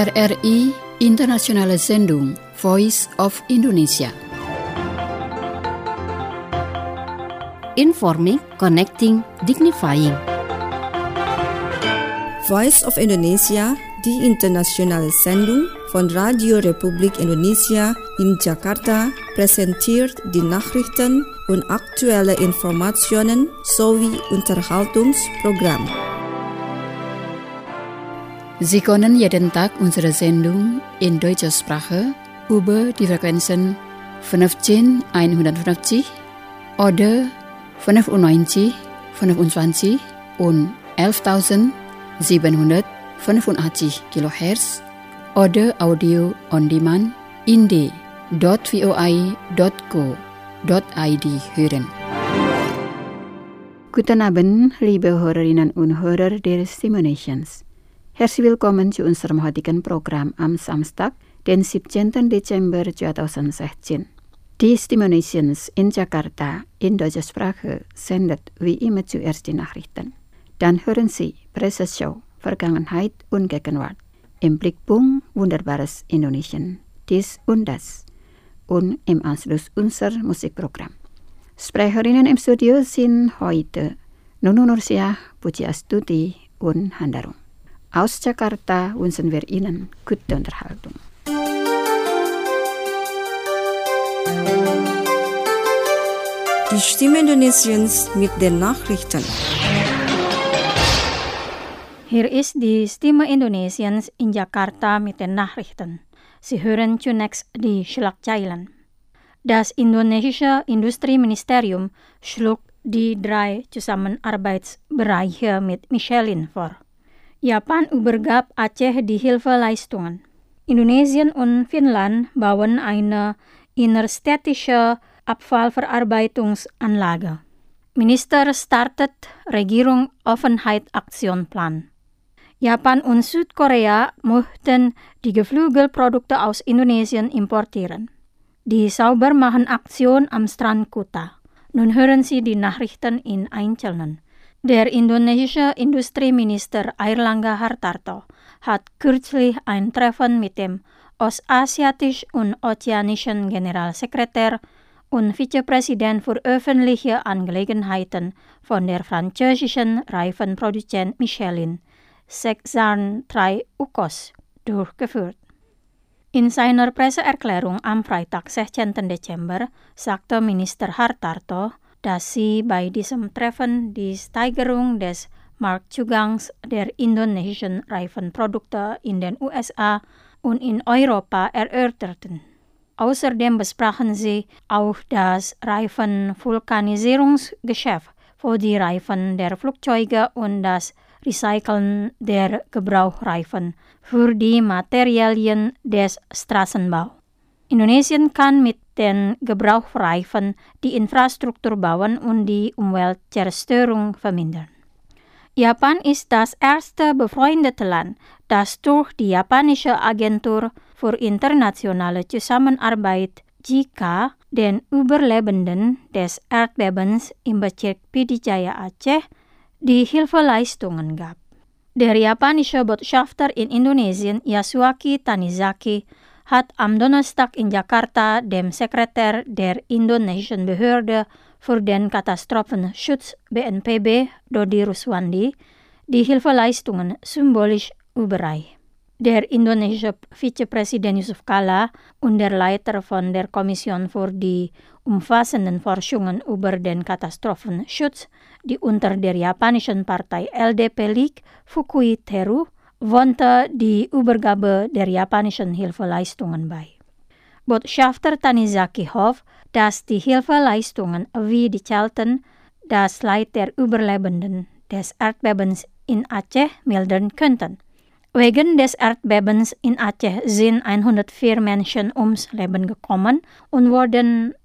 RRI Internationale Sendung Voice of Indonesia. Informing, Connecting, Dignifying. Voice of Indonesia, die internationale Sendung von Radio Republik Indonesia in Jakarta, präsentiert die Nachrichten und aktuelle Informationen sowie Unterhaltungsprogramm. Sie können jeden Tag unsere Sendung in deutscher Sprache über die Frequenzen 15150 oder 95, 25 und 11.785 kHz oder Audio on Demand in d.voi.co.id hören. Guten Abend, liebe Hörerinnen und Hörer der Stimulations. Herzlich willkommen zu unserem heutigen Programm am Samstag, den 17. Dezember 2016. Die Stimulations in Jakarta in deutscher Sprache sendet wie immer zuerst die Nachrichten. Dann hören Sie Presseshow, Vergangenheit und Gegenwart. Im Blickpunkt Wunderbares Indonesien, dies und das. Und im Anschluss unser Musikprogramm. Sprecherinnen im Studio sind heute Nunu Nursiah, Puji Astuti und Handarung. Aus Jakarta wünschen wir Ihnen gute Unterhaltung. Die Stimme Indonesiens mit den Nachrichten. Hier ist die Stimme Indonesiens in Jakarta mit den Nachrichten. Sie hören zunächst die Schlagzeilen. Das indonesische Industrieministerium schlug die 3 Zusammenarbeitsbereiche mit Michelin vor. Japan übergab Aceh die Hilfeleistungen. Indonesien und Finnland bauen eine innerstädtische Abfallverarbeitungsanlage. Minister startet Regierung Offenheit-Aktionplan. Japan und Südkorea möchten die Geflügelprodukte aus Indonesien importieren. Die Saubermachen-Aktion am Strand Kuta. Nun hören Sie die Nachrichten in Einzelnen. Der indonesische Industrieminister Airlangga Hartarto hat kürzlich ein Treffen mit dem ostasiatisch- und ozeanischen Generalsekretär und Vizepräsident für öffentliche Angelegenheiten von der französischen Reifenproduzent Michelin, Sexan Traiukos, durchgeführt. In seiner Presseerklärung am Freitag, 16. Dezember, sagte Minister Hartarto, dass sie bei diesem Treffen die Steigerung des Marktzugangs der indonesischen Reifenprodukte in den USA und in Europa erörterten. Außerdem besprachen sie auch das Reifenvulkanisierungsgeschäft für die Reifen der Flugzeuge und das Recyceln der Gebrauchreifen für die Materialien des Straßenbaus. Indonesien kann mit den Gebrauchreifen die Infrastruktur bauen und die Umweltzerstörung vermindern. Japan ist das erste befreundete Land, das durch die japanische Agentur für internationale Zusammenarbeit JICA den Überlebenden des Erdbebens im Bezirk Pidijaya Aceh die Hilfeleistungen gab. Der japanische Botschafter in Indonesien, Yasuaki Tanizaki, hat am Donnerstag in Jakarta dem Sekretär der indonesischen Behörde für den Katastrophenschutz BNPB, Dodi Ruswandi, die Hilfeleistungen symbolisch überreicht. Der indonesische Vizepräsident Yusuf Kala und der Leiter von der Kommission für die umfassenden Forschungen über den Katastrophenschutz, die unter der japanischen Partei LDP liegt, Fukui Teru, wohnte die Übergabe der japanischen Hilfeleistungen bei. Botschafter Tanizaki hofft, dass die Hilfeleistungen wie die Zelten das Leid der Überlebenden des Erdbebens in Aceh mildern könnten. Wegen des Erdbebens in Aceh sind 104 Menschen ums Leben gekommen und wurden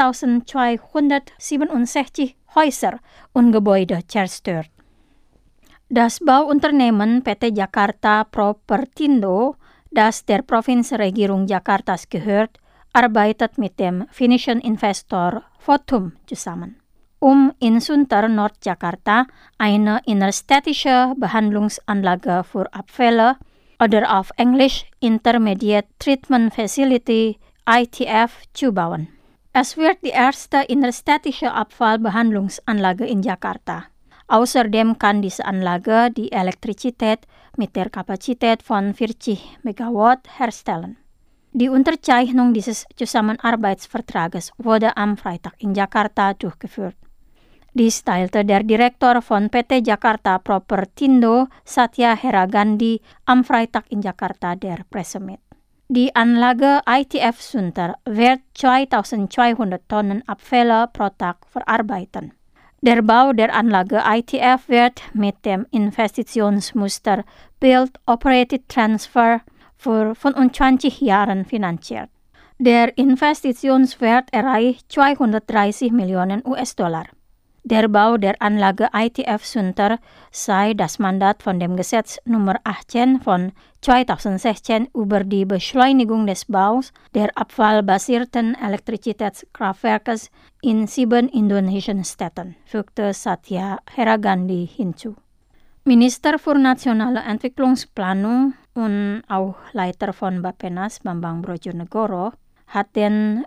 11.267 Häuser und Gebäude zerstört. Das Bauunternehmen PT Jakarta Propertindo, das der Provinzregierung Jakartas gehört, arbeitet mit dem finnischen Investor Fortum zusammen, in Sunter, Nordjakarta, eine innerstädtische Behandlungsanlage für Abfälle Order of English Intermediate Treatment Facility ITF zu bauen. Es wird die erste innerstädtische Abfallbehandlungsanlage in Jakarta. Außerdem kann diese Anlage die Elektrizität mit der Kapazität von 40 Megawatt herstellen. Die Unterzeichnung dieses Zusammenarbeitsvertrages wurde am Freitag in Jakarta durchgeführt. Dies teilte der Direktor von PT Jakarta Propertindo, Satya Heragandi, am Freitag in Jakarta der Presse mit. Die Anlage ITF Sunter wird 2200 Tonnen Abfälle pro Tag verarbeiten. Der Bau der Anlage ITF wird mit dem Investitionsmuster Build Operated Transfer für 25 Jahren finanziert. Der Investitionswert erreicht 230 Millionen US-Dollar. Der Bau der Anlage ITF Sunter sei das Mandat von dem Gesetz Nummer 18 von 2016 über die Beschleunigung des Baus der abfallbasierten Elektrizitätskraftwerkes in 7 indonesischen Städten, fügte Satya Heragandi hinzu. Minister für nationale Entwicklungsplanung und auch Leiter von Bappenas, Bambang Brojonegoro, hat den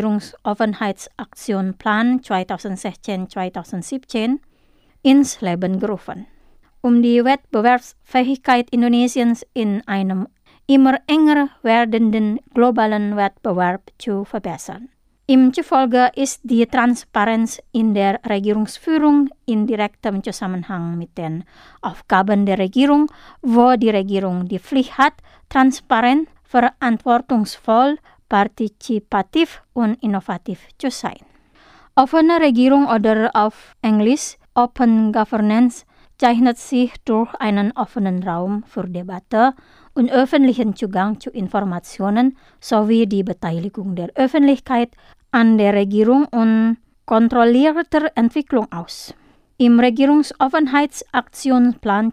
Regierungsoffenheitsaktionplan 2016-2017 ins Leben gerufen, um die Wettbewerbsfähigkeit Indonesiens in einem immer enger werdenden globalen Wettbewerb zu verbessern. Ihm zufolge ist die Transparenz in der Regierungsführung in direktem Zusammenhang mit den Aufgaben der Regierung, wo die Regierung die Pflicht hat, transparent, verantwortungsvoll, partizipativ und innovativ zu sein. Offene Regierung oder auf Englisch Open Governance zeichnet sich durch einen offenen Raum für Debatte und öffentlichen Zugang zu Informationen sowie die Beteiligung der Öffentlichkeit an der Regierung und kontrollierter Entwicklung aus. Im Regierungsoffenheitsaktionsplan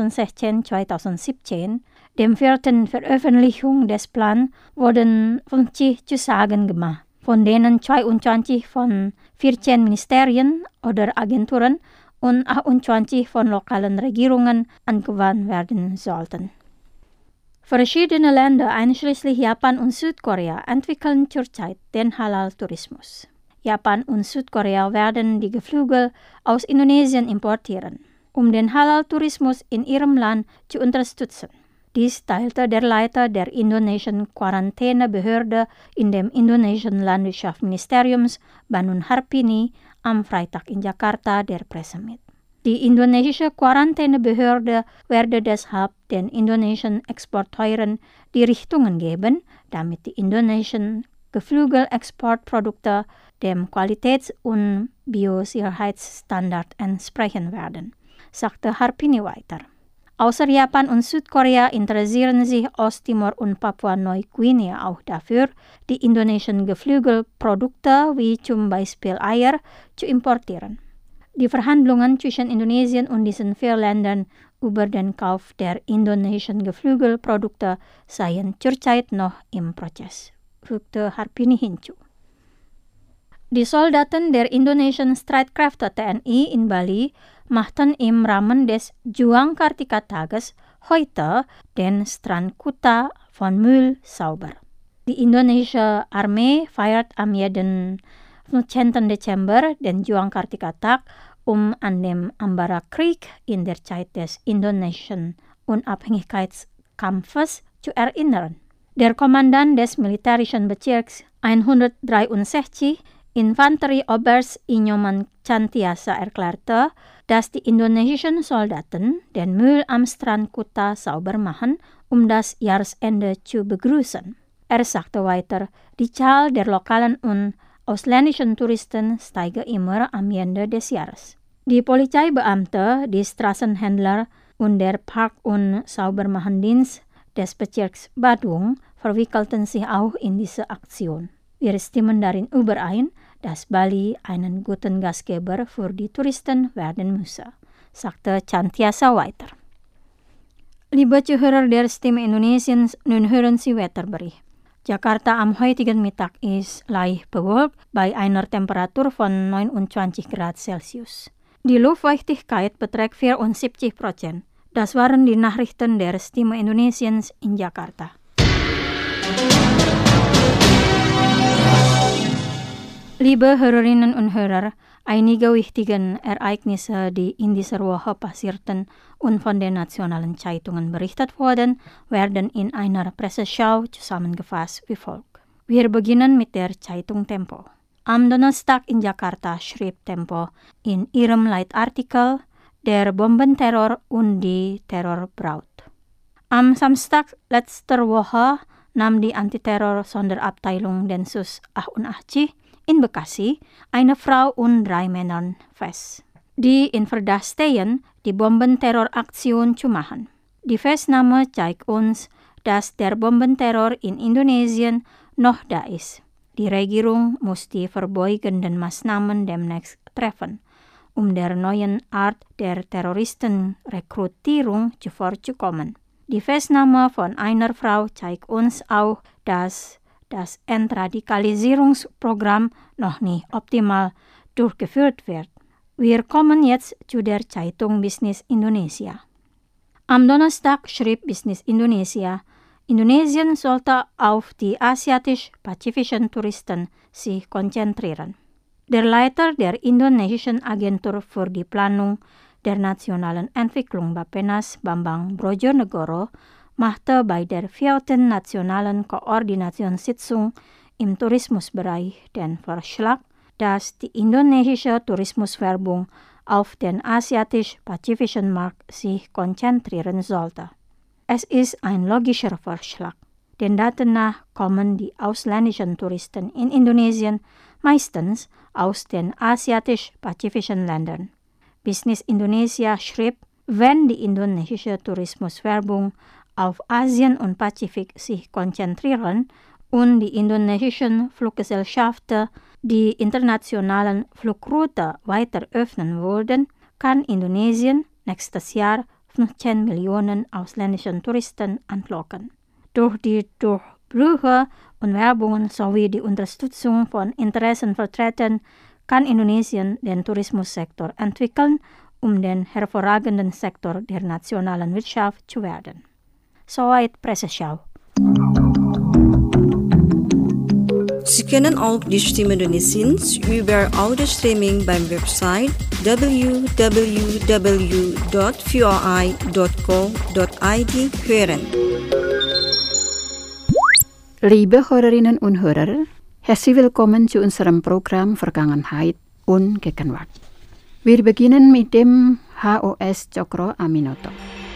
2016-2017, dem 4. Veröffentlichung des Plans, wurden 50 Zusagen gemacht, von denen 22 von 14 Ministerien oder Agenturen und 28 von lokalen Regierungen angewandt werden sollten. Verschiedene Länder, einschließlich Japan und Südkorea, entwickeln zurzeit den Halal-Tourismus. Japan und Südkorea werden die Geflügel aus Indonesien importieren, um den Halal-Tourismus in ihrem Land zu unterstützen. Dies teilte der Leiter der indonesischen Quarantänebehörde in dem indonesischen Landwirtschaftsministeriums, Banun Harpini, am Freitag in Jakarta der Presse mit. Die indonesische Quarantänebehörde werde deshalb den indonesischen Exporteuren die Richtungen geben, damit die indonesischen Geflügelexportprodukte dem Qualitäts- und Biosicherheitsstandard entsprechen werden, sagte Harpini weiter. Außer Japan und Südkorea interessieren sich Osttimor und Papua-Neuguinea auch dafür, die indonesischen Geflügelprodukte wie zum Beispiel Eier zu importieren. Die Verhandlungen zwischen Indonesien und diesen 4 Ländern über den Kauf der indonesischen Geflügelprodukte seien zurzeit noch im Prozess, fügte Harpini hinzu. Die Soldaten der indonesischen Streitkräfte TNI in Bali machten im Rahmen des Juang Kartika-Tages heute den Strand Kuta von Müll sauber. Die indonesische Armee feiert am 15. Dezember den Juang Kartika-Tag, um an den Ambara-Krieg in der Zeit des indonesischen Unabhängigkeitskampfes zu erinnern. Der Kommandant des militärischen Bezirks 163, Infanterieoberst Inyoman Chantiasa, erklärte, dass die indonesischen Soldaten den Müll am Strand Kuta sauber machen, um das Jahresende zu begrüßen. Er sagte weiter, die Zahl der lokalen und ausländischen Touristen steige immer am Ende des Jahres. Die Polizeibeamte, die Straßenhändler und der Park- und Saubermachendienst des Bezirks Badung verwickelten sich auch in diese Aktion. Wir stimmen darin überein, dass Bali einen guten Gastgeber für die Touristen werden müsse, sagte Chantiasa weiter. Liebe Zuhörer der Stimme Indonesiens, nun hören Sie Wetterbericht. Jakarta am heutigen Mittag ist leicht bewölkt bei einer Temperatur von 29 Grad Celsius. Die Luftfeuchtigkeit beträgt 74%. Das waren die Nachrichten der Stimme Indonesiens in Jakarta. Liebe Hörerinnen und Hörer, einige wichtige Ereignisse, die in dieser Woche passierten und von den nationalen Zeitungen berichtet wurden, werden in einer Presseschau zusammengefasst wie folgt. Wir beginnen mit der Zeitung Tempo. Am Donnerstag in Jakarta schrieb Tempo in ihrem Leitartikel Der Bombenterror und die Terrorbraut. Am Samstag letzter Woche nahm die Antiterror-Sonderabteilung Densus A&ACI in Bekasi eine Frau und 3 Männer fest, die in Verdacht stehen, die Bombenterroraktion zu machen. Die Festnahme zeigt uns, dass der Bombenterror in Indonesien noch da ist. Die Regierung muss die verbeugenden Maßnahmen demnächst treffen, um der neuen Art der Terroristenrekrutierung zuvorzukommen. Die Festnahme von einer Frau zeigt uns auch, dass das Entradikalisierungsprogramm noch nicht optimal durchgeführt wird. Wir kommen jetzt zu der Zeitung Business Indonesia. Am Donnerstag schrieb Business Indonesia, Indonesien sollte auf die asiatisch-pazifischen Touristen sich konzentrieren. Der Leiter der indonesischen Agentur für die Planung der nationalen Entwicklung Bappenas, Bambang Brojonegoro, machte bei der 4. Nationalen Koordinationssitzung im Tourismusbereich den Vorschlag, dass die indonesische Tourismuswerbung auf den asiatisch-pazifischen Markt sich konzentrieren sollte. Es ist ein logischer Vorschlag, denn danach kommen die ausländischen Touristen in Indonesien meistens aus den asiatisch-pazifischen Ländern. Business Indonesia schrieb, wenn die indonesische Tourismuswerbung auf Asien und Pazifik sich konzentrieren und die indonesischen Fluggesellschaften die internationalen Flugrouten weiter öffnen würden, kann Indonesien nächstes Jahr 15 Millionen ausländischen Touristen anlocken. Durch die Durchbrüche und Werbungen sowie die Unterstützung von Interessenvertretern kann Indonesien den Tourismussektor entwickeln, um den hervorragenden Sektor der nationalen Wirtschaft zu werden. Soweit Presseschau. Sie können auch die Stimme Indonesiens über Audio-Streaming beim Website www.voi.co.id hören. Liebe Hörerinnen und Hörer, herzlich willkommen zu unserem Programm Vergangenheit und Gegenwart. Wir beginnen mit dem HOS Cokro Aminoto.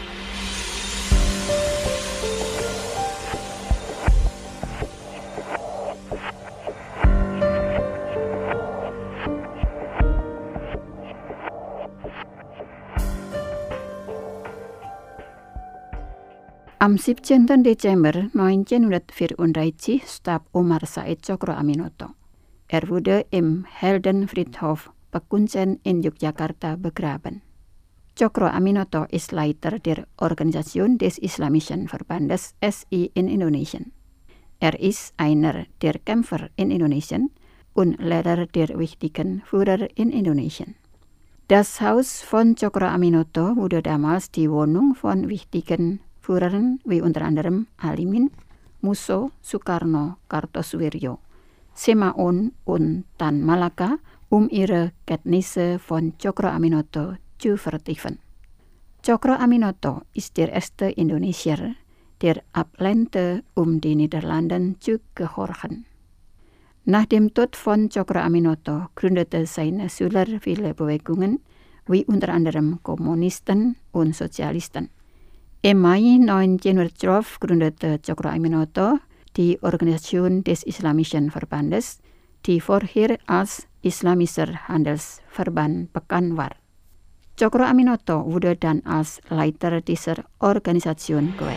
Am 17. Dezember 1934 starb Omar Said Cokro Aminoto. Er wurde im Heldenfriedhof Pekuncen in Yogyakarta begraben. Cokro Aminoto ist Leiter der Organisation des Islamischen Verbandes SI in Indonesien. Er ist einer der Kämpfer in Indonesien und Lehrer der wichtigen Führer in Indonesien. Das Haus von Cokro Aminoto wurde damals die Wohnung von wichtigen Führern wie unter anderem Alimin, Musso, Sukarno, Kartosuwiryo, Semaun und Tan Malaka, um ihre Kenntnisse von Cokro Aminoto zu vertiefen. Cokro Aminoto ist der erste Indonesier, der ablehnte, die Niederlanden zu gehorchen. Nach dem Tod von Cokro Aminoto gründete seine Schüler viele Bewegungen, wie unter anderem Kommunisten und Sozialisten. Im Mai 1912 gründete Cokro Aminoto die Organisation des Islamischen Verbandes, die vorher als Islamischer Handelsverband bekannt war. Cokro Aminoto wurde dann als Leiter dieser Organisation gewählt.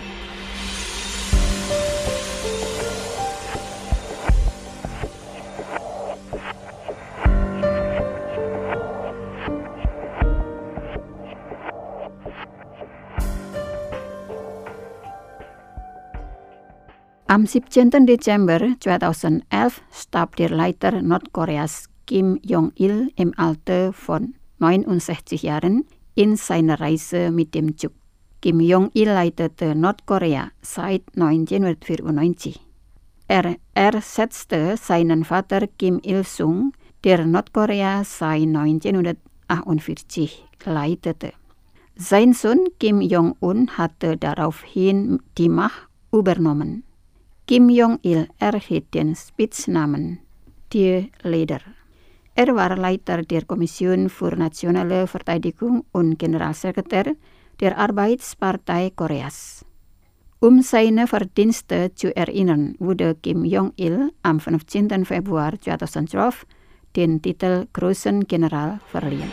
Am 17. Dezember 2011 starb der Leiter Nordkoreas Kim Jong-il im Alter von 69 Jahren in seiner Reise mit dem Zug. Kim Jong-il leitete Nordkorea seit 1994. Ersetzte seinen Vater Kim Il-sung, der Nordkorea seit 1948 leitete. Sein Sohn Kim Jong-un hatte daraufhin die Macht übernommen. Kim Jong-il erhielt den Spitznamen der Leader. Er war Leiter der Kommission für nationale Verteidigung und Generalsekretär der Arbeitspartei Koreas. Um seine Verdienste zu erinnern, wurde Kim Jong-il am 15. Februar 2012 den Titel Großen General verliehen.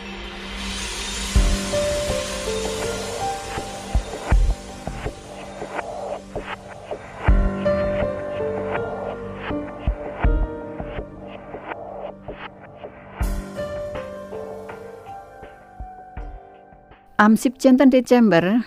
Am 17. Dezember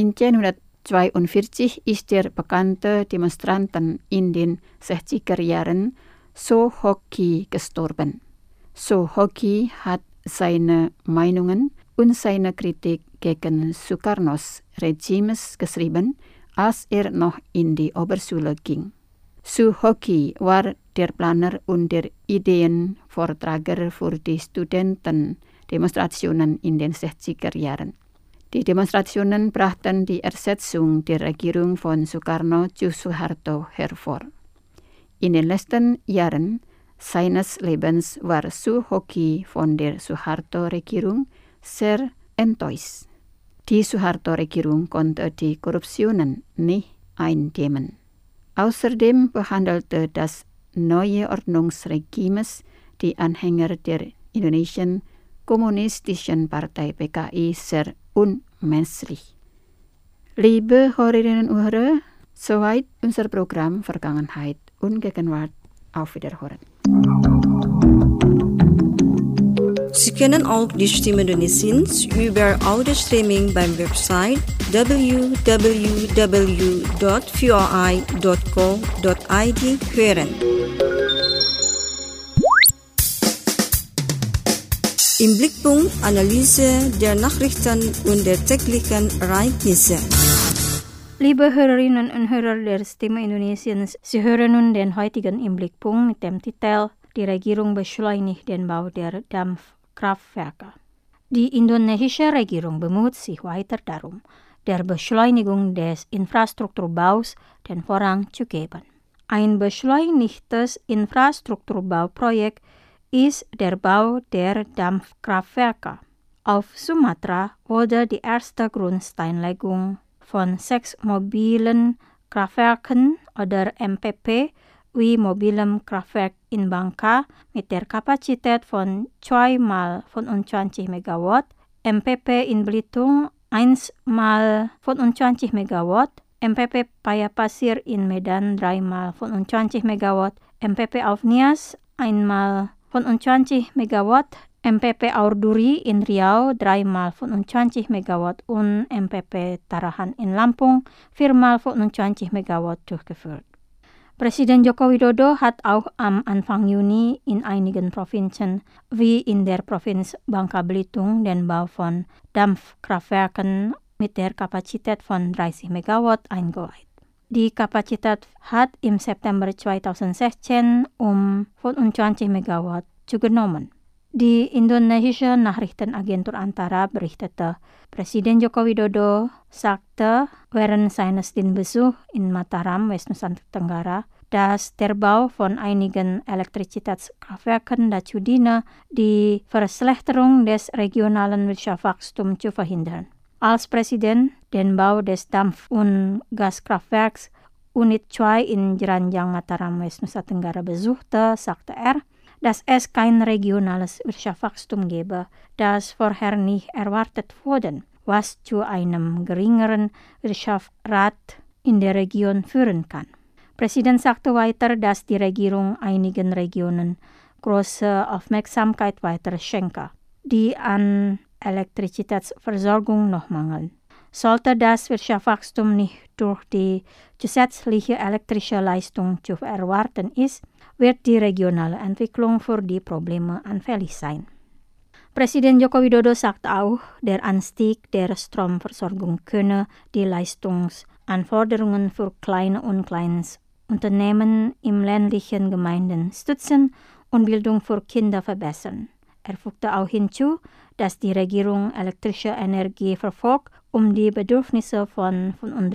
1942 ist der bekannte Demonstranten in den 60er Jahren So Ho-ki gestorben. So Ho-ki hat seine Meinungen und seine Kritik gegen Sukarnos Regimes geschrieben, als er noch in die Oberschule ging. So Ho-ki war der Planer und der Ideenvortrager für die Studentendemonstrationen in den 60er Jahren. Die Demonstrationen brachten die Ersetzung der Regierung von Sukarno zu Suharto hervor. In den letzten Jahren seines Lebens war Suh Ho-ki von der Suharto-Regierung sehr enttäuscht. Die Suharto-Regierung konnte die Korruptionen nicht eindämmen. Außerdem behandelte das neue Ordnungsregimes die Anhänger der Indonesischen Kommunistischen Partei PKI sehr unmenschlich. Liebe Hörerinnen und Hörer, soweit unser Programm Vergangenheit und Gegenwart. Auf Wiederhören. Sie können auch die Stimme Indonesiens über Audio-Streaming beim Website www.voi.co.id hören. Im Blickpunkt Analyse der Nachrichten und der täglichen Ereignisse. Liebe Hörerinnen und Hörer der Stimme Indonesiens, Sie hören nun den heutigen Im Blickpunkt mit dem Titel Die Regierung beschleunigt den Bau der Dampfkraftwerke. Die indonesische Regierung bemüht sich weiter darum, der Beschleunigung des Infrastrukturbaus den Vorrang zu geben. Ein beschleunigtes Infrastrukturbauprojekt ist der Bau der Dampfkraftwerke. Auf Sumatra wurde die erste Grundsteinlegung von 6 mobilen Kraftwerken oder MPP wie mobilem Kraftwerk in Bangka mit der Kapazität von 2 mal 25 Megawatt, MPP in Belitung 1 mal 25 Megawatt, MPP Payapasir in Medan 3 mal 25 Megawatt, MPP auf Nias 1 mal 25 Megawatt, MPP Aurduri in Riau 3 mal 25 Megawatt und MPP Tarahan in Lampung 4 mal 25 Megawatt durchgeführt. Presiden Joko Widodo hat auch am Anfang Juni in einigen Provinzen wie in der Provinz Bangka Belitung den Bau von Dampfkraftwerken mit der Kapazität von 30 Megawatt eingeweiht. Die Kapazität hat im September 2016 um 25 Megawatt zugenommen. Die indonesische Nachrichtenagentur Antara berichtete, Presiden Joko Widodo sagte während seines Dienstbesuchs in Mataram, Westnusantara Tenggara, dass der Bau von einigen Elektrizitätskraftwerken dazu diene, die Verschlechterung des regionalen Wirtschaftswachstums zu verhindern. Als Presiden den Bau des Dampf- und Gaskraftwerks Unit 2 in Jeranjang Mataram, Westnusantara Tenggara besuchte, sagte er, dass es kein regionales Wirtschaftswachstum gebe, das vorher nicht erwartet wurde, was zu einem geringeren Wirtschaftsrat in der Region führen kann. Presiden sagte weiter, dass die Regierung einigen Regionen große Aufmerksamkeit weiter schenke, die an Elektrizitätsversorgung noch mangeln. Sollte das Wirtschaftswachstum nicht durch die zusätzliche elektrische Leistung zu erwarten ist, wird die regionale Entwicklung für die Probleme anfällig sein. Presiden Joko Widodo sagt auch, der Anstieg der Stromversorgung könne die Leistungsanforderungen für kleine und Kleinstunternehmen im ländlichen Gemeinden stützen und Bildung für Kinder verbessern. Er fügte auch hinzu, dass die Regierung elektrische Energie verfolgt, um die Bedürfnisse von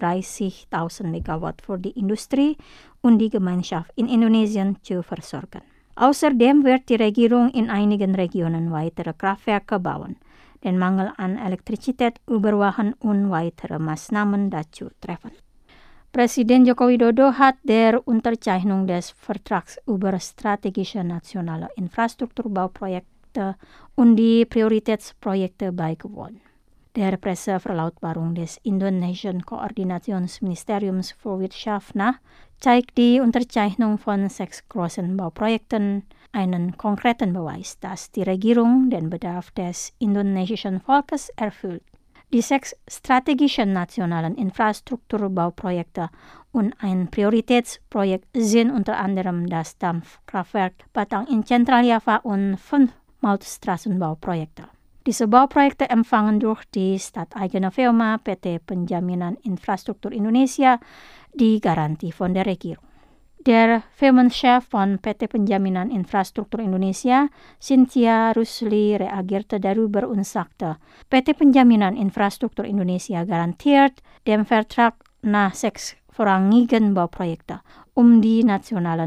35.000 Megawatt für die Industrie und die Gemeinschaft in Indonesien zu versorgen. Außerdem wird die Regierung in einigen Regionen weitere Kraftwerke bauen, den Mangel an Elektrizität überwachen und weitere Maßnahmen dazu treffen. Presiden Joko Widodo hat der Unterzeichnung des Vertrags über strategische nationale Infrastrukturbauprojekte und die Prioritätsprojekte beigewohnt. Der Presseverlautbarung des Indonesischen Koordinationsministeriums für Wirtschaft nach zeigt die Unterzeichnung von 6 großen Bauprojekten einen konkreten Beweis, dass die Regierung den Bedarf des indonesischen Volkes erfüllt. Die 6 strategischen nationalen Infrastrukturbauprojekte und ein Prioritätsprojekt sind unter anderem das Dampfkraftwerk Batang in Zentraljava und 5 Mautstraßenbauprojekte. Diese Bauprojekte empfangen durch die stadteigene Firma PT Penjaminan Infrastruktur Indonesia die Garantie von der Regierung. Der Firmenchef von PT Penjaminan Infrastruktur Indonesia, Cynthia Rusli, reagierte darüber und sagte, PT Penjaminan Infrastruktur Indonesia garantiert den Vertrag nach 6 vorangigen Bauprojekte, um die nationalen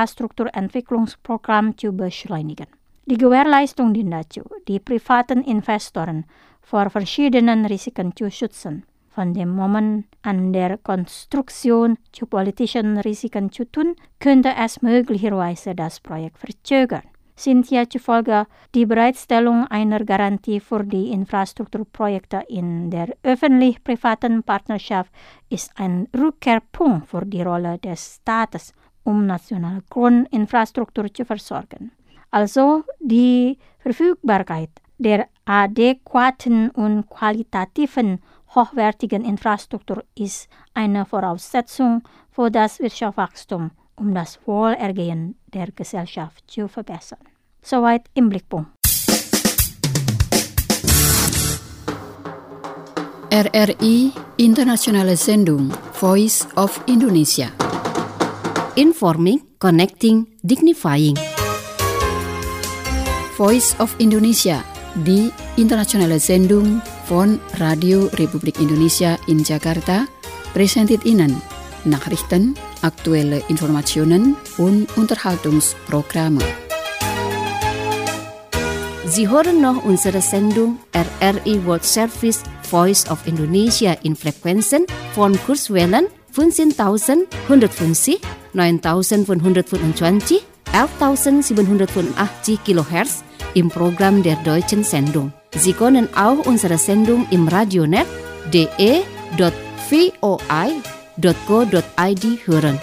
Infrastrukturentwicklungsprogramme zu beschleunigen. Die Gewährleistung dient dazu, die privaten Investoren vor verschiedenen Risiken zu schützen. Von dem Moment an der Konstruktion zu politischen Risiken zu tun, könnte es möglicherweise das Projekt verzögern. Cynthia zufolge die Bereitstellung einer Garantie für die Infrastrukturprojekte in der öffentlich-privaten Partnerschaft ist ein Rückkehrpunkt für die Rolle des Staates, um nationale Grundinfrastruktur zu versorgen. Also die Verfügbarkeit der adäquaten und qualitativen hochwertigen Infrastruktur ist eine Voraussetzung für das Wirtschaftswachstum, um das Wohlergehen der Gesellschaft zu verbessern. Soweit im Blickpunkt. RRI Internationale Sendung Voice of Indonesia. Informing, Connecting, Dignifying. Voice of Indonesia, die internationale Sendung von Radio Republik Indonesia in Jakarta, präsentiert Ihnen Nachrichten, aktuelle Informationen und Unterhaltungsprogramme. Sie hören noch unsere Sendung RRI World Service Voice of Indonesia in Frequenzen von Kurzwellen 15.150, 9.525, 11.785 kHz im Programm der deutschen Sendung. Sie können auch unsere Sendung im Radionet de.voi.go.id hören.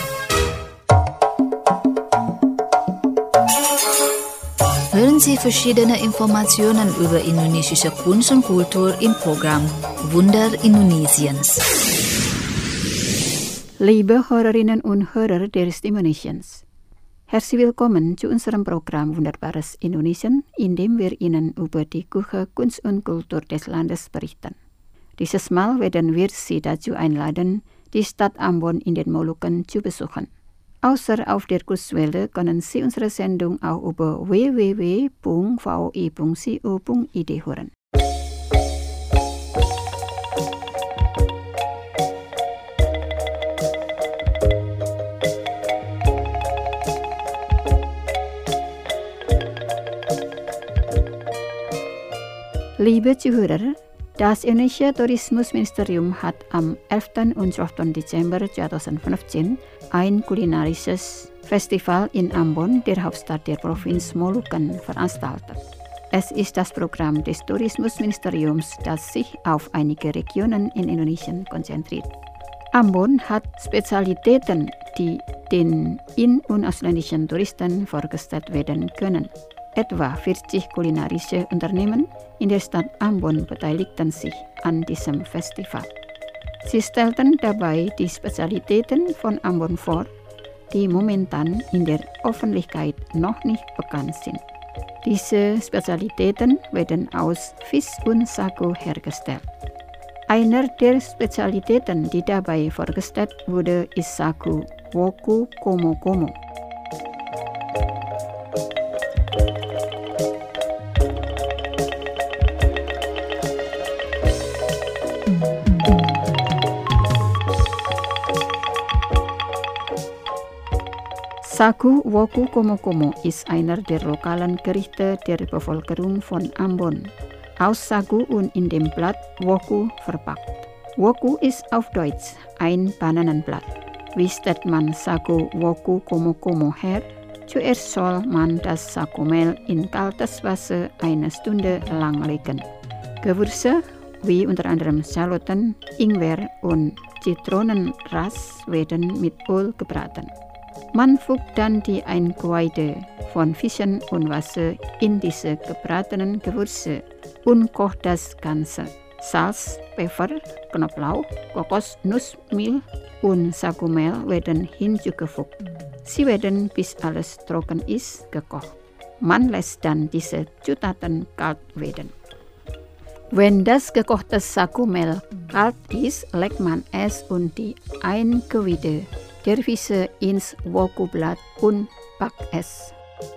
Hören Sie verschiedene Informationen über indonesische Kunst und Kultur im Programm Wunder Indonesiens. Liebe Hörerinnen und Hörer der Stimulations, herzlich willkommen zu unserem Programm Wunderbares Indonesien, in dem wir Ihnen über die Küche, Kunst und Kultur des Landes berichten. Dieses Mal werden wir Sie dazu einladen, die Stadt Ambon in den Molukken zu besuchen. Außer auf der Kurzwelle können Sie unsere Sendung auch über www.voi.co.id hören. Liebe Zuhörer, das Indonesia Tourismusministerium hat am 11. und 12. Dezember 2015 ein kulinarisches Festival in Ambon, der Hauptstadt der Provinz Molukken, veranstaltet. Es ist das Programm des Tourismusministeriums, das sich auf einige Regionen in Indonesien konzentriert. Ambon hat Spezialitäten, die den in- und ausländischen Touristen vorgestellt werden können. Etwa 40 kulinarische Unternehmen in der Stadt Ambon beteiligten sich an diesem Festival. Sie stellten dabei die Spezialitäten von Ambon vor, die momentan in der Öffentlichkeit noch nicht bekannt sind. Diese Spezialitäten werden aus Fisch und Sago hergestellt. Einer der Spezialitäten, die dabei vorgestellt wurde, ist Sago Woku Komo Komo. Sago Woku Komo Komo ist einer der lokalen Gerichte der Bevölkerung von Ambon. Aus Sago und in dem Blatt Woku verpackt. Woku ist auf Deutsch ein Bananenblatt. Wie stellt man Sago Woku Komo Komo her? Zuerst soll man das Sagomehl in kaltes Wasser eine Stunde lang legen. Gewürze wie unter anderem Schalotten, Ingwer und Zitronenras werden mit Öl gebraten. Man fügt dann die Eingeweide von Fischen und Wasser in diese gebratenen Gewürze und kocht das Ganze. Salz, Pfeffer, Knoblauch, Kokosnussmehl und Sagomehl werden hinzugefügt. Sie werden, bis alles trocken ist, gekocht. Man lässt dann diese Zutaten kalt werden. Wenn das gekochte Sagomehl kalt ist, legt man es und die Eingeweide der Fische ins Woku-Blatt und backt es.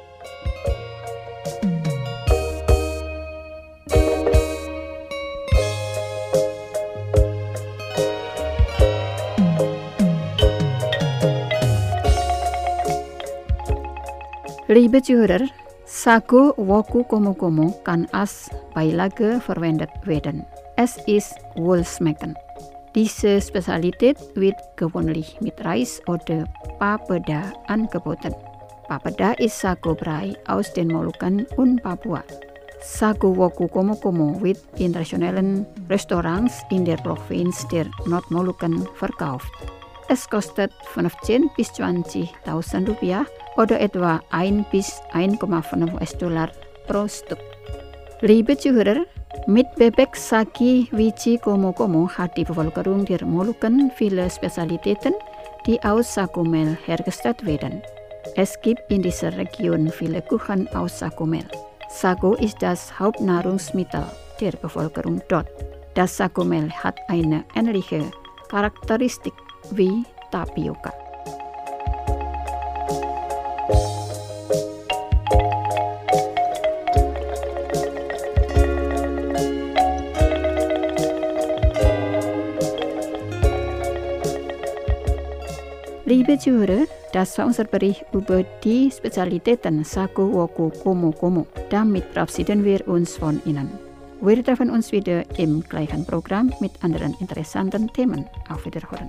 Liebe Zuhörer, Sago Woku Komo Komo kann als Beilage verwendet werden. Es ist wohlschmeckend. Diese Spezialität wird gewöhnlich mit Reis oder Papeda angeboten. Papeda ist Sago-Brei aus den Molukken und Papua. Sago Woku Komo Komo wird in regionalen Restaurants in der Provinz der Nordmolukken verkauft. Es kostet 15 bis 20.000 Rupiah oder etwa 1 bis 1,5 US-Dollar pro Stück. Liebe Zuhörer, mit Bebek Saki Wichi Komo Komo hat die Bevölkerung der Molukken viele Spezialitäten, die aus Sagomehl hergestellt werden. Es gibt in dieser Region viele Küchen aus Sagomehl. Sago ist das Hauptnahrungsmittel der Bevölkerung dort. Das Sagomehl hat eine ähnliche Charakteristik wie Tapioca. Liebe Zuhörer, das war unser Bericht über die Spezialitäten Sago Woku Komo Komo. Damit verabschieden wir uns von Ihnen. Wir treffen uns wieder im gleichen Programm mit anderen interessanten Themen. Auf Wiederhören.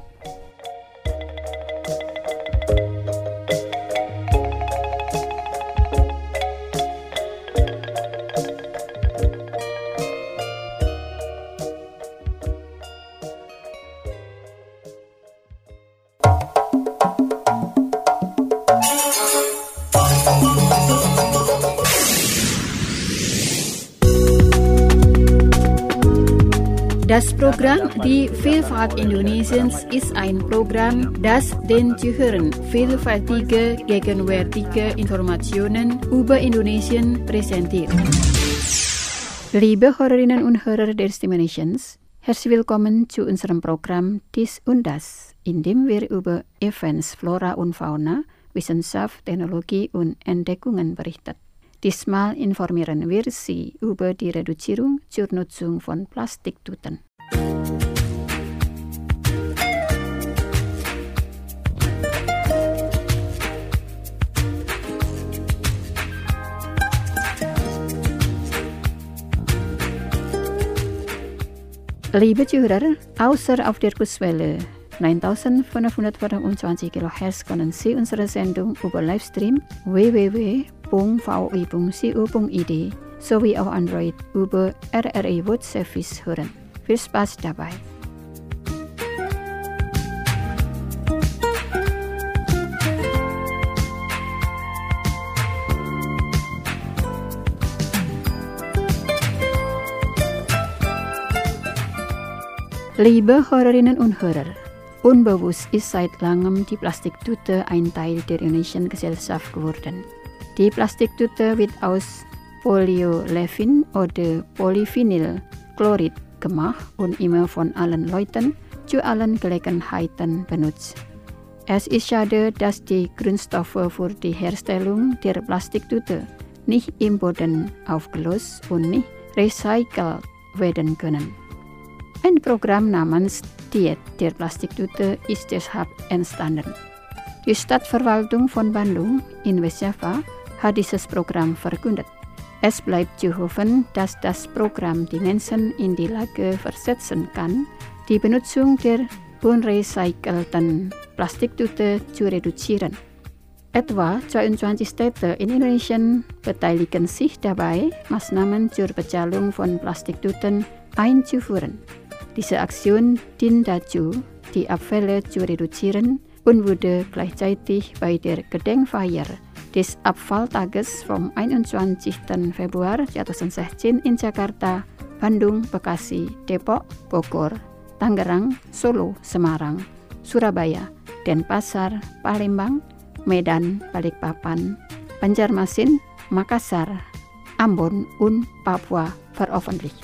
Das Programm Die Vielfalt Indonesiens ist ein Programm, das den Zuhörern vielfältige, gegenwärtige Informationen über Indonesien präsentiert. Liebe Hörerinnen und Hörer der Stimme-Nations, herzlich willkommen zu unserem Programm Dies und Das, in dem wir über Events Flora und Fauna, Wissenschaft, Technologie und Entdeckungen berichten. Diesmal informieren wir Sie über die Reduzierung zur Nutzung von Plastiktüten. Liebe Zuhörer, außer auf der Kurzwelle 9525 kHz können Sie unsere Sendung über Livestream www.vi.co.id sowie auf Android über RRI World Service hören. Viel Spaß dabei! Liebe Hörerinnen und Hörer, unbewusst ist seit langem die Plastiktüte ein Teil der indonesischen Gesellschaft geworden. Die Plastiktüte wird aus Polyolefin oder Polyvinylchlorid gemacht und immer von allen Leuten zu allen Gelegenheiten benutzt. Es ist schade, dass die Grundstoffe für die Herstellung der Plastiktüte nicht im Boden aufgelöst und nicht recycelt werden können. Ein Programm namens Diät der Plastiktüte ist deshalb entstanden. Die Stadtverwaltung von Bandung in Westjava hat dieses Programm verkündet. Es bleibt zu hoffen, dass das Programm die Menschen in die Lage versetzen kann, die Benutzung der unrecycelten Plastiktüte zu reduzieren. Etwa 22 Städte in Indonesia beteiligen sich dabei, Maßnahmen zur Bezahlung von Plastiktüten einzuführen. Diese Aktion dient dazu, die Abfälle zu reduzieren und wurde gleichzeitig bei der Gedenkfeier des Abfalltages vom 21. Februar 2016 in Jakarta, Bandung, Bekasi, Depok, Bogor, Tangerang, Solo, Semarang, Surabaya, Denpasar, Palembang, Medan, Balikpapan, Banjarmasin, Makassar, Ambon und Papua veröffentlicht.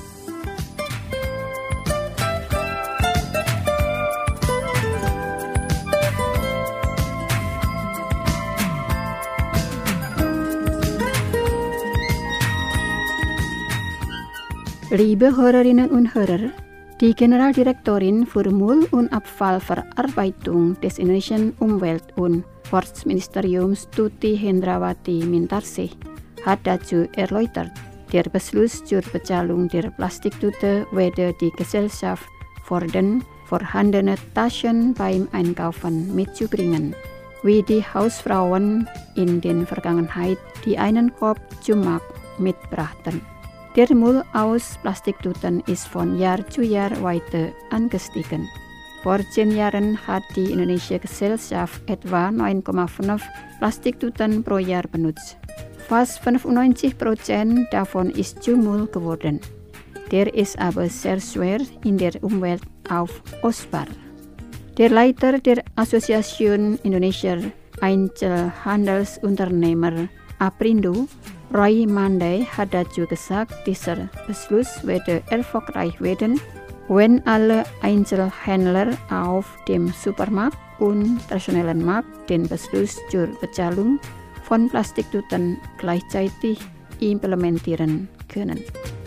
Liebe Hörerinnen und Hörer, die Generaldirektorin für Müll- und Abfallverarbeitung des indonesischen Umwelt- und Forstministeriums Tuti Hendrawati Mintarsih hat dazu erläutert, der Beschluss zur Bezahlung der Plastiktüte werde die Gesellschaft fordern, vorhandene Taschen beim Einkaufen mitzubringen, wie die Hausfrauen in der Vergangenheit die einen Korb zum Markt mitbrachten. Der Müll aus Plastiktüten ist von Jahr zu Jahr weiter angestiegen. Vor 10 Jahren hat die indonesische Gesellschaft etwa 9,5 Plastiktüten pro Jahr benutzt. Fast 95% davon ist zu Müll geworden. Der ist aber sehr schwer in der Umwelt auflösbar. Der Leiter der Asosiasi Indonesia Einzelhandelsunternehmer Aprindo, Roy Mandai, hat dazu gesagt, dieser Beschluss werde erfolgreich werden, wenn alle Einzelhändler auf dem Supermarkt und traditionellen Markt den Beschluss zur Bezahlung von Plastiktüten gleichzeitig implementieren können.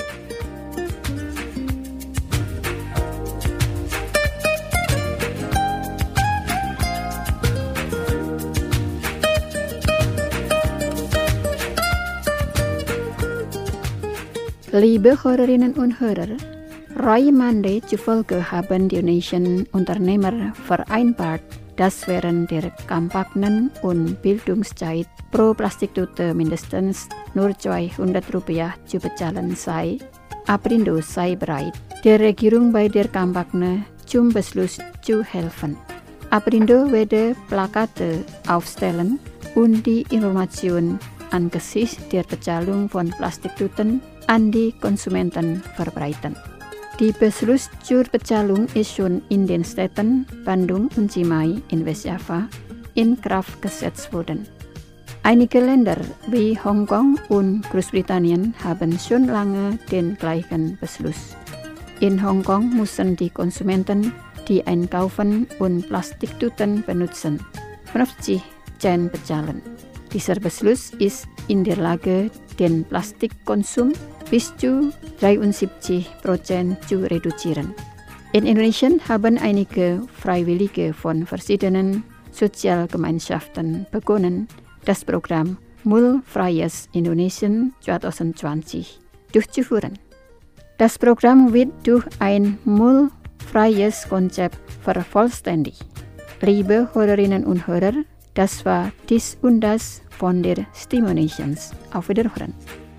Liebe Hörerinnen und Hörer, Roy Mandai zufolge haben die indonesischen Unternehmer vereinbart, dass während der Kampagnen- und Bildungszeit pro Plastiktüte mindestens nur 200 Rupiah zu bezahlen sei. Aprindo sei bereit, der Regierung bei der Kampagne zum Beschluss zu helfen. Aprindo werde Plakate aufstellen und die Information angesichts der Bezahlung von Plastiktüten an die Konsumenten verbreiten. Die Beschluss zur Bezahlung ist schon in den Städten Bandung und Cimahi in Westjava in Kraft gesetzt worden. Einige Länder wie Hongkong und Großbritannien haben schon lange den gleichen Beschluss. In Hongkong müssen die Konsumenten, die einkaufen und Plastiktüten benutzen, 50 Cent bezahlen. Dieser Beschluss ist in der Lage, den Plastikkonsum bis zu 73% zu reduzieren. In Indonesia haben einige Freiwillige von verschiedenen Sozialgemeinschaften begonnen, das Programm Müllfreies Indonesien 2020 durchzuführen. Das Programm wird durch ein müllfreies Konzept vervollständigt. Liebe Hörerinnen und Hörer, das war dies und das von der Stimulations. Auf Wiederhören.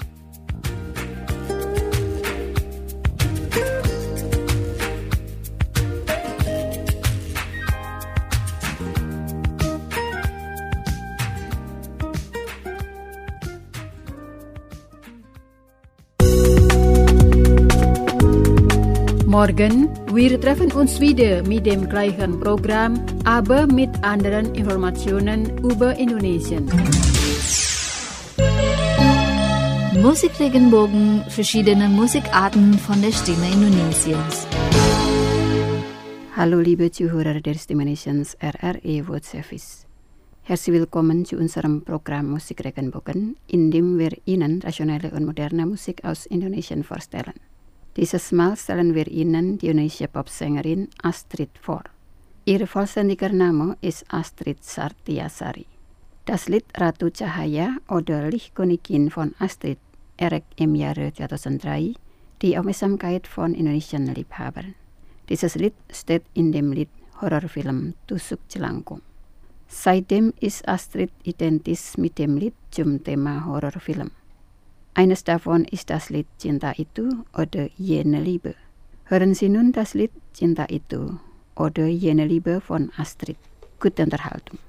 Morgen, wir treffen uns wieder mit dem gleichen Programm, aber mit anderen Informationen über Indonesien. Musikregenbogen, verschiedene Musikarten von der Stimme Indonesiens. Hallo liebe Zuhörer der Stimme Nations RRI World Service. Herzlich willkommen zu unserem Programm Musikregenbogen, in dem wir Ihnen rationelle und moderne Musik aus Indonesien vorstellen. Dieses Mal stellen wir Ihnen die indonesische Popsängerin Astrid vor. Ihr vollständiger Name ist Astrid Sartiasari. Das Lied Ratu Cahaya oder Lichtkönigin von Astrid erregt im Jahre 2003 die Aufmerksamkeit von indonesischen Liebhabern. Dieses Lied steht in dem Lied Horrorfilm Tusuk Jelangkung. Seitdem ist Astrid identisch mit dem Lied zum Thema Horrorfilm. Eines davon ist das Lied Cinta Itu oder Jene Liebe. Hören Sie nun das Lied Cinta Itu oder Jene Liebe von Astrid. Gute Unterhaltung.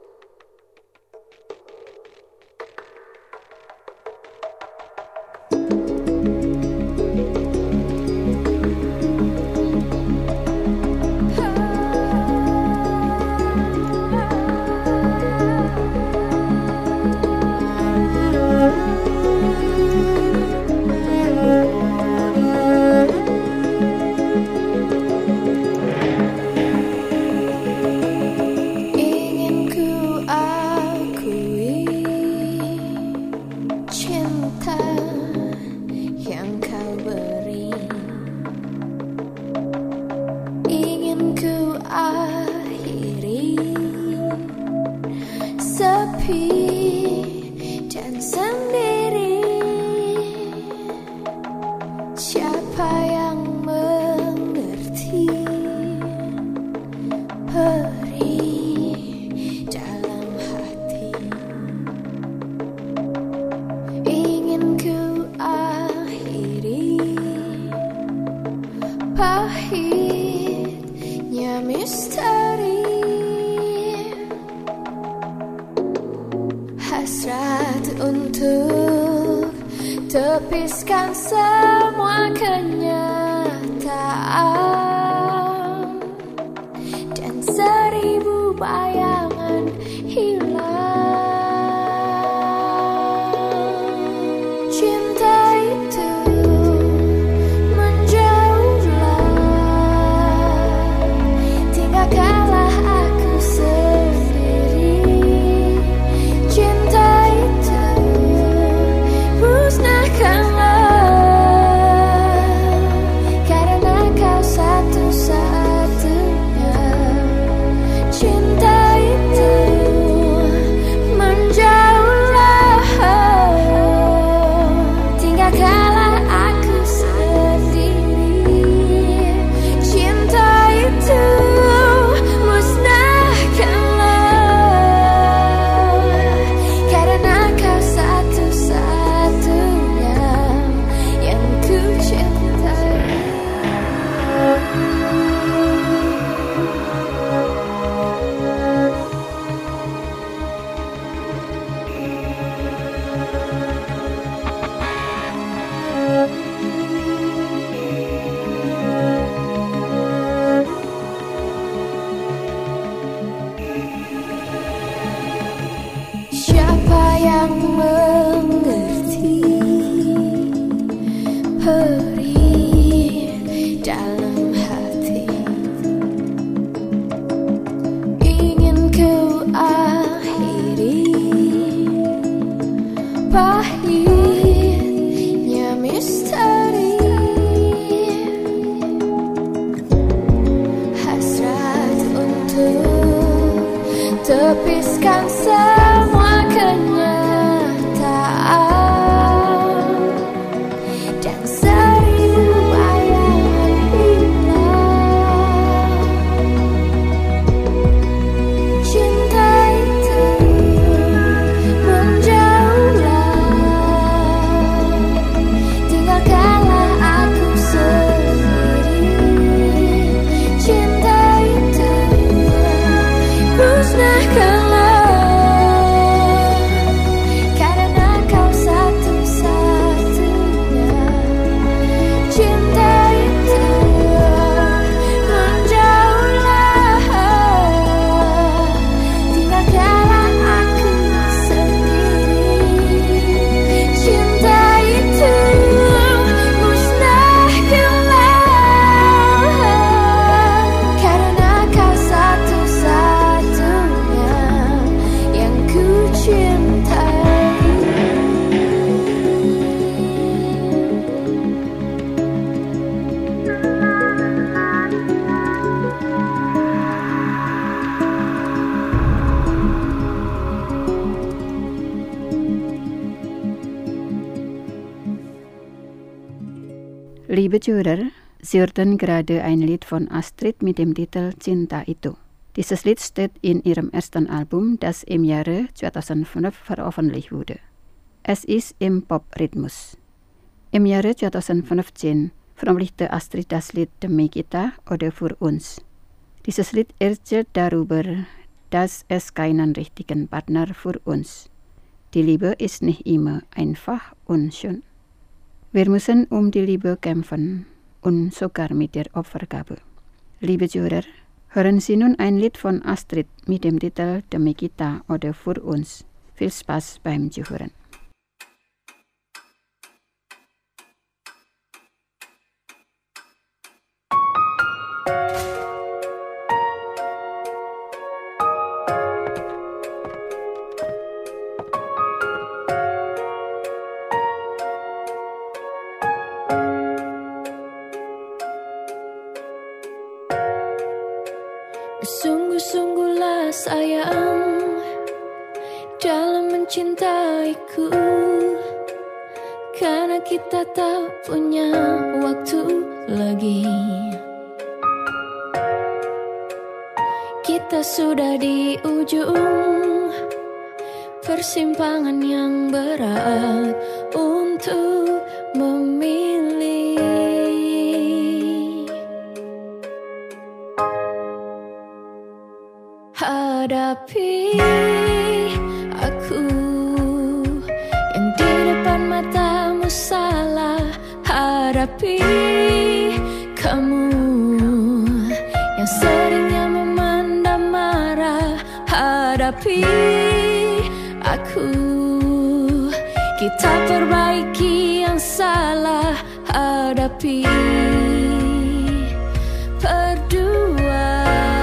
Pahitnya misteri, hasrat untuk tepiskan semua kenyataan dan seribu bayangan hilang. Cinta itu tinggalkanlah aku sendiri. Cinta itu musnahkanlah. Liebe Zuhörer, Sie hörten gerade ein Lied von Astrid mit dem Titel Cinta Itu. Dieses Lied steht in ihrem ersten Album, das im Jahre 2005 veröffentlicht wurde. Es ist im Pop-Rhythmus. Im Jahre 2015 veröffentlichte Astrid das Lied Demi Kita oder Für uns. Dieses Lied erzählt darüber, dass es keinen richtigen Partner für uns. Die Liebe ist nicht immer einfach und schön. Wir müssen um die Liebe kämpfen und sogar mit der Opfergabe. Liebe Zuhörer, hören Sie nun ein Lied von Astrid mit dem Titel Demi Kita oder Für uns. Viel Spaß beim Zuhören. Sungguh-sungguhlah sayang dalam mencintaiku, karena kita tak punya waktu lagi. Kita sudah di ujung persimpangan yang berat untuk memilih. Hadapi aku yang di depan matamu salah. Hadapi kamu yang seringnya memandang marah. Hadapi aku, kita perbaiki yang salah. Hadapi berdua.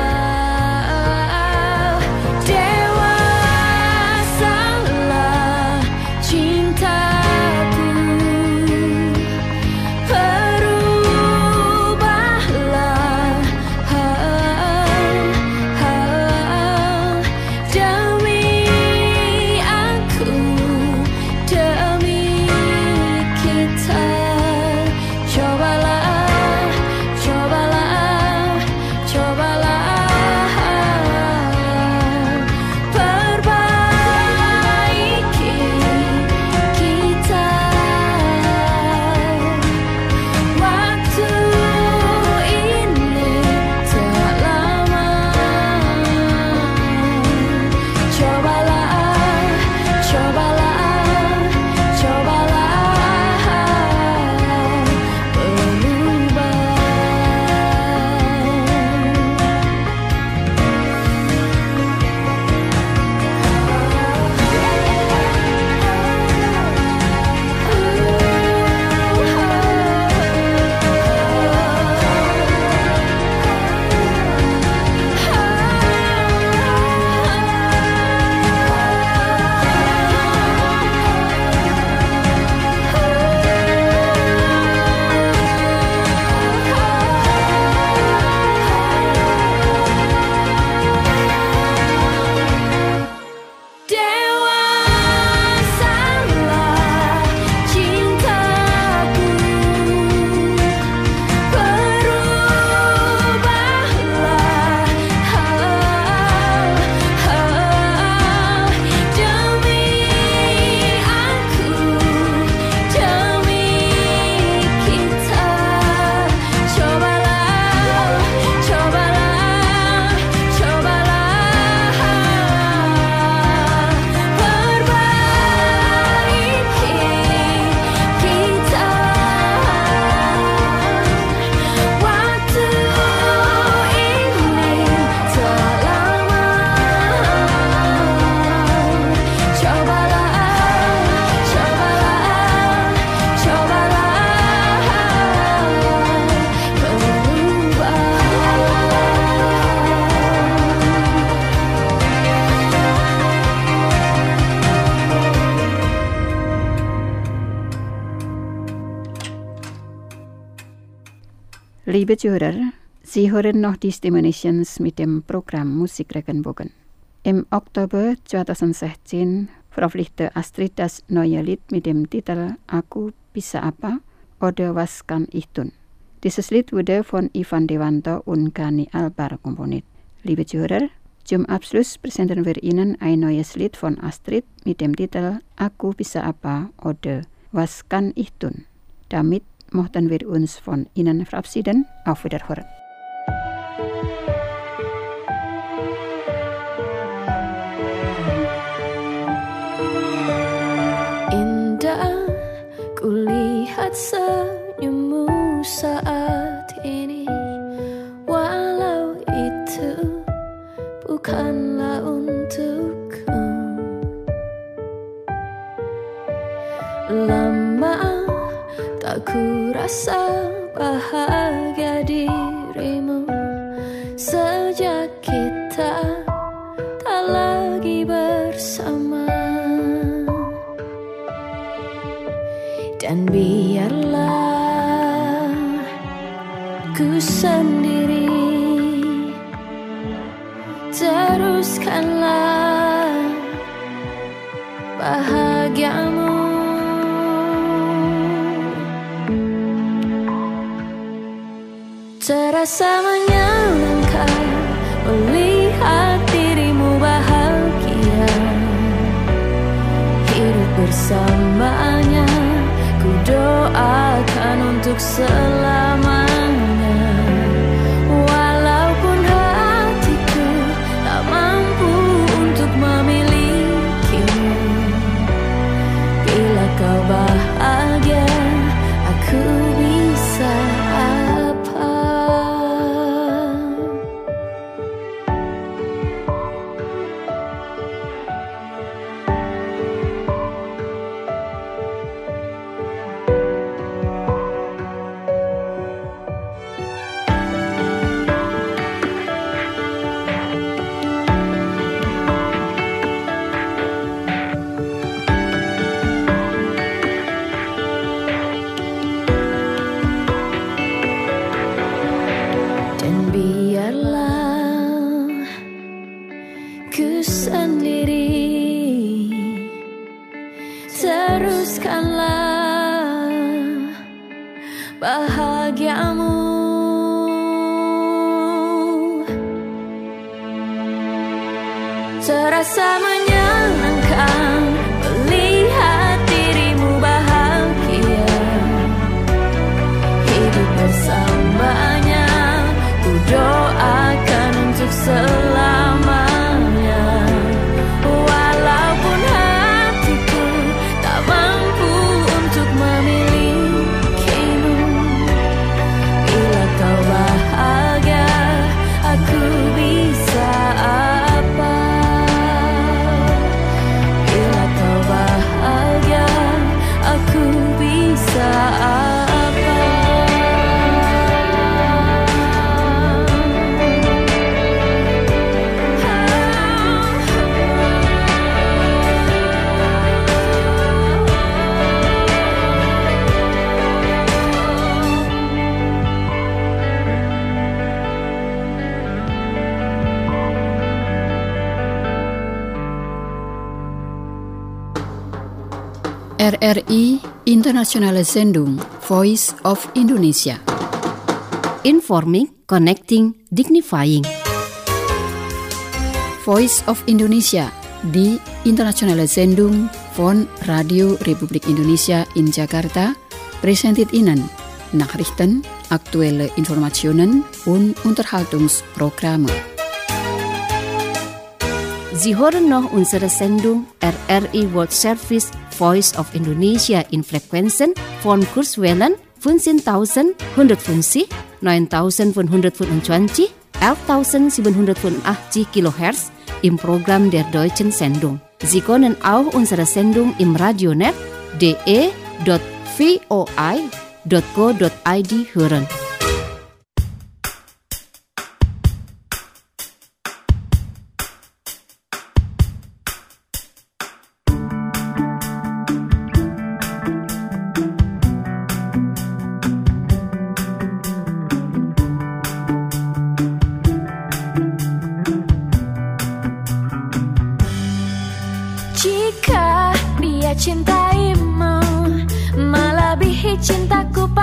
Liebe Zuhörer, Sie hören noch die Stimulations mit dem Programm Musik Regenbogen. Im Oktober 2016 veröffentlichte Astrid das neue Lied mit dem Titel Aku Bisa Apa ode waskan ihtun. Dieses Lied wurde von Ivan Dewanto und Gani Albar komponiert. Liebe Zuhörer, zum Abschluss präsentieren wir Ihnen ein neues Lied von Astrid mit dem Titel Aku Bisa Apa Ode Was Kan Ich Tun. Damit möchten wir uns von Ihnen verabschieden. Auf Wiederhören. Indah kulihat senyummu saat ini, walau itu bukanlah untukku. Lama tak ku rasa bahagia dirimu sejak kita tak lagi bersama. Dan biarlah ku sendiri, teruskanlah bahagiamu. Terasa menyenangkan melihat dirimu bahagia, hidup bersamanya. Ku doakan untuk selamanya, walaupun hatiku tak mampu untuk memilikimu. Bila kau bahagia, aku bisa apa? Teruskanlah bahagiamu. Terasa menyenangkan melihat dirimu bahagia, hidup bersamanya. Ku doakan untuk selamanya. RRI Internationale Sendung Voice of Indonesia. Informing, connecting, dignifying. Voice of Indonesia, die internationale Sendung von Radio Republik Indonesia in Jakarta, präsentiert Ihnen Nachrichten, aktuelle Informationen und Unterhaltungsprogramme. Sie hören noch unsere Sendung RRI World Service Voice of Indonesia in Frequenzen von Kurzwellen 15.150, 9.525, 11.785 kHz im Programm der Deutschen Sendung. Sie können auch unsere Sendung im Radionet de.voi.co.id hören. Jika dia cintaimu melebihi cintaku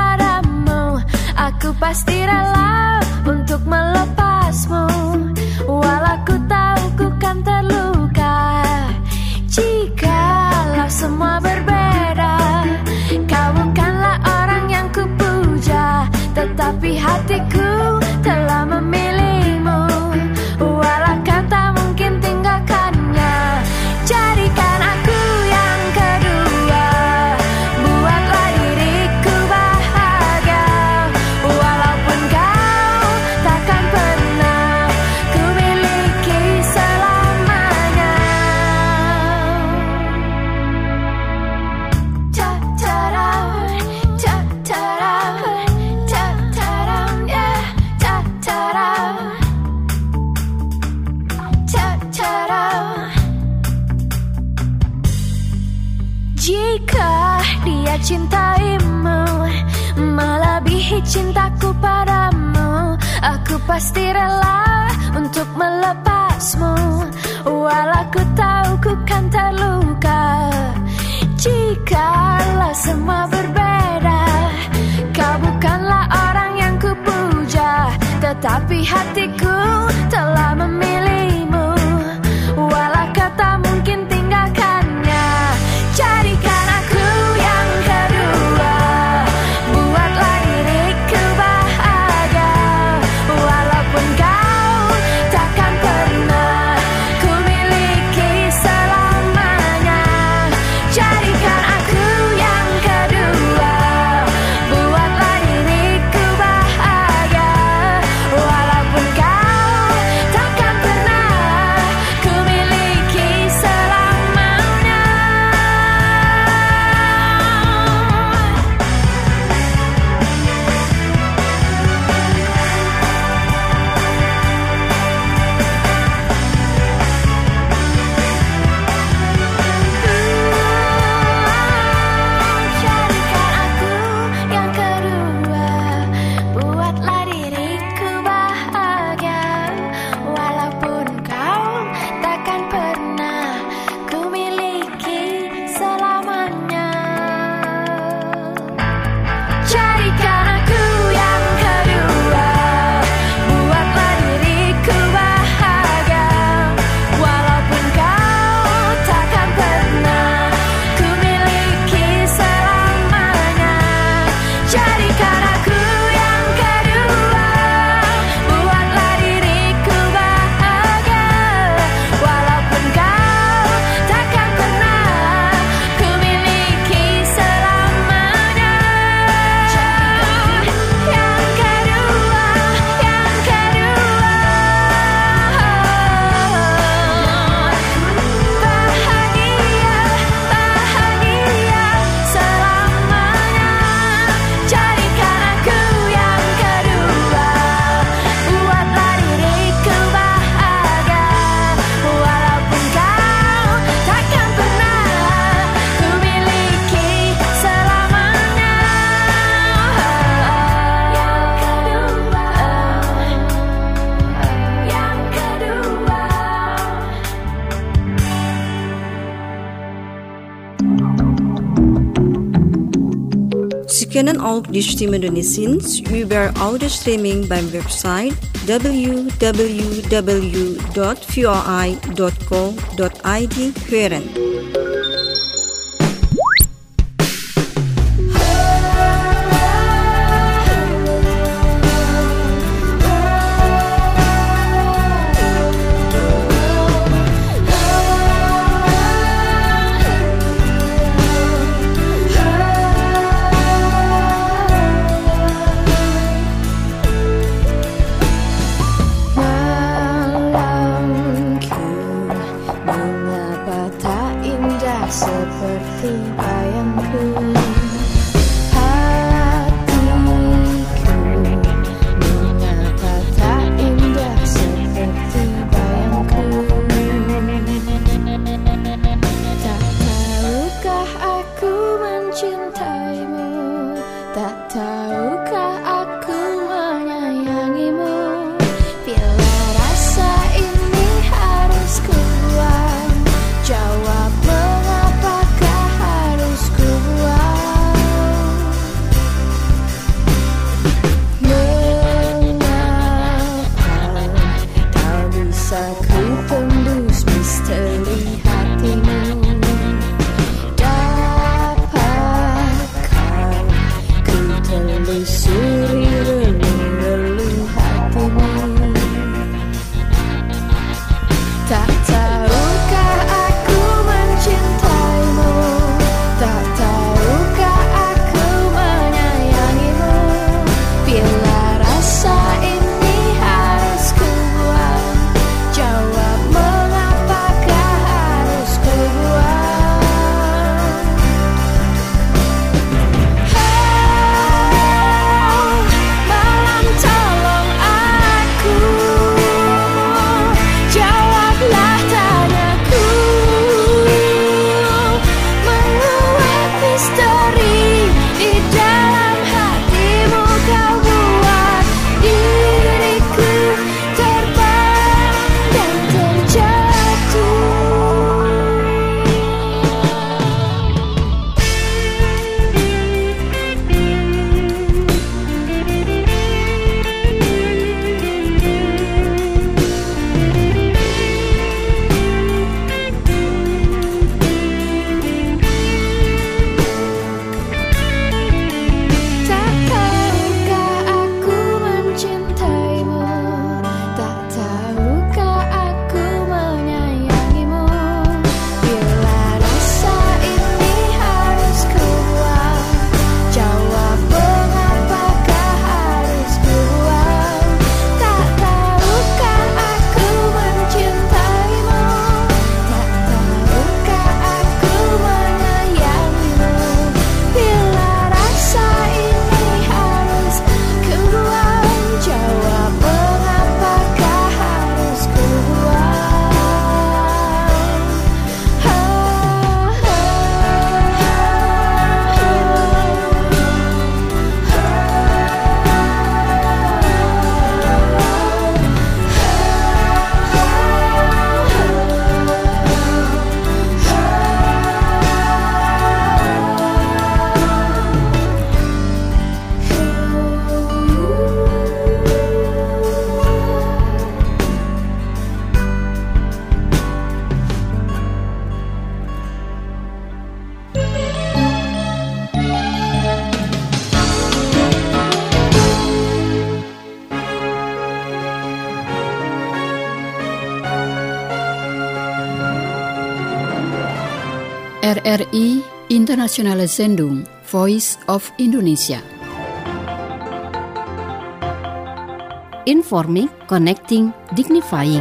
pasti rela untuk melepasmu, walau ku tahu ku kan terluka. Jikalau semua berbeda, kau bukanlah orang yang ku puja, tetapi hatiku telah memilihmu, walau kau tak mungkin tinggalkannya. Jadikan aku yang kedua, buatlah diriku bahagia, walaupun kau takkan pernah ku miliki selamanya. Ta-ta-da, ta-ta-da, ta-ta-da, yeah, ta-ta-da, ta-ta-da. Jika dia cintaimu melebihi cintaku padamu, aku pasti rela untuk melepasmu, walau ku tahu ku kan terluka. Jikalau semua berbeda, kau bukanlah orang yang ku puja, tetapi hatiku telah memilihmu, walau kau tak mungkin tinggalkannya. Jadikan aku yang kedua, buatlah diriku bahagia, walaupun kau takkan pernah ku miliki selamanya. Jadikan aku yang kedua, buatlah diriku bahagia, walaupun kau takkan pernah ku miliki selamanya. Jadikan aku yang kedua, buatlah diriku bahagia, walaupun kau takkan pernah ku miliki selamanya. Jadikan aku yang kedua, buatlah diriku bahagia, walaupun kau takkan pernah ku miliki selamanya. Jadikan aku yang kedua, buatlah diriku bahagia, walaupun kau takkan pernah ku miliki selamanya. Yang kedua, yang kedua, bahagia, bahagia selamanya. Jadikan aku yang kedua, buatlah diriku bahagia, walaupun kau takkan pernah ku miliki selamanya. Yang kedua, Sie können auch die Stimme Indonesiens über Audio-Streaming beim Website www.voi.co.id hören. Malamku mengapa tak RRI Internationale Sendung Voice of Indonesia. Informing, connecting, dignifying.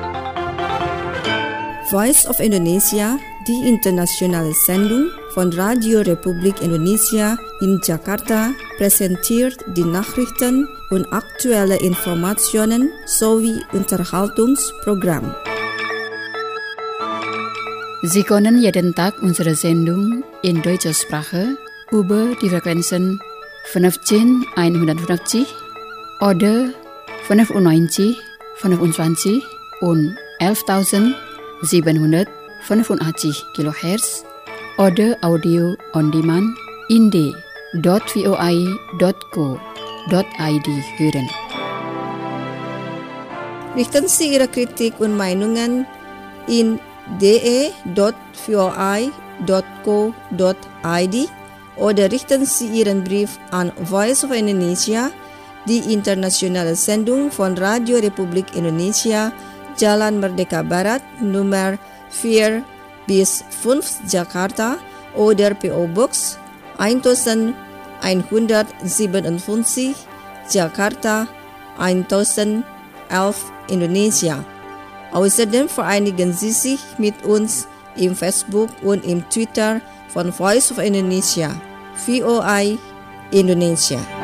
Voice of Indonesia, die internationale Sendung von Radio Republik Indonesia in Jakarta, präsentiert die Nachrichten und aktuelle Informationen sowie Unterhaltungsprogramm. Sie können jeden Tag unsere Sendung in deutscher Sprache über die Frequenzen 15150 oder 95, 25 und 11.785 kHz oder Audio on Demand in d.voi.co.id hören. Richten Sie Ihre Kritik und Meinungen in de.voi.co.id oder richten Sie Ihren Brief an Voice of Indonesia, die internationale Sendung von Radio Republik Indonesia, Jalan Merdeka Barat, Nummer 4-5 Jakarta oder PO Box 1157 Jakarta 1011 Indonesia. Außerdem vereinigen Sie sich mit uns im Facebook und im Twitter von Voice of Indonesia, VOI Indonesia.